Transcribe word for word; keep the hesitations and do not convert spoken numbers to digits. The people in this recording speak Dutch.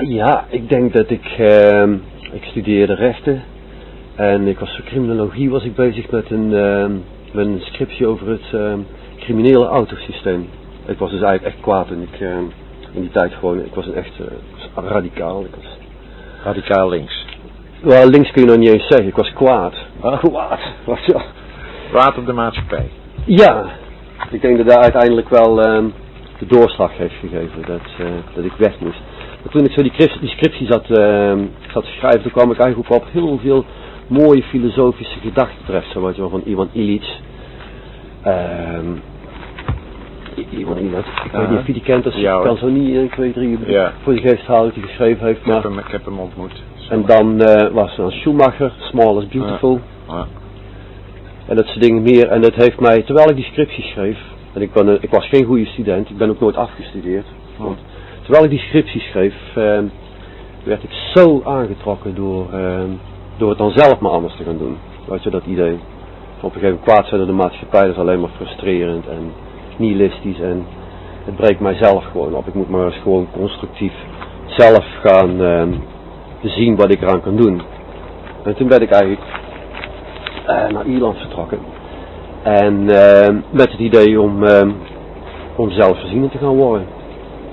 Ja, ik denk dat ik, uh, ik studeerde rechten en ik was voor criminologie was ik bezig met een, uh, met een scriptie over het uh, criminele autosysteem. Ik was dus eigenlijk echt kwaad en ik, uh, in die tijd gewoon, ik was een echt uh, was radicaal. Ik was radicaal links. Wel, links kun je nog niet eens zeggen, ik was kwaad. Huh? Kwaad, was ja. Kwaad op de maatschappij. Ja, ik denk dat daar uiteindelijk wel uh, de doorslag heeft gegeven dat, uh, dat ik weg moest. Maar toen ik zo die, die scriptie zat, uh, zat te schrijven, toen kwam ik eigenlijk ook op heel veel mooie filosofische gedachten terecht. Zo weet je wel, van Ivan Illich. Um, Ivan Illich, ik weet niet of je die kent, als je kan zo niet één, twee, drie ja. voor de geest halen die geschreven heeft. Maar, ik, heb hem, ik heb hem ontmoet. Zo. En dan uh, was er dan Schumacher, Small is Beautiful. Ja. Ja. En dat soort dingen meer. En dat heeft mij, terwijl ik die scriptie schreef, en ik, ben, uh, ik was geen goede student, ik ben ook nooit afgestudeerd. Ja. Want, terwijl ik die scriptie schreef, uh, werd ik zo aangetrokken door, uh, door het dan zelf maar anders te gaan doen. Weet je, dat idee. Op een gegeven moment kwaad zijn door de maatschappij, dat is alleen maar frustrerend en nihilistisch. En het breekt mijzelf gewoon op. Ik moet maar eens gewoon constructief zelf gaan uh, zien wat ik eraan kan doen. En toen ben ik eigenlijk uh, naar Ierland vertrokken. En uh, met het idee om, uh, om zelfvoorzienend te gaan worden.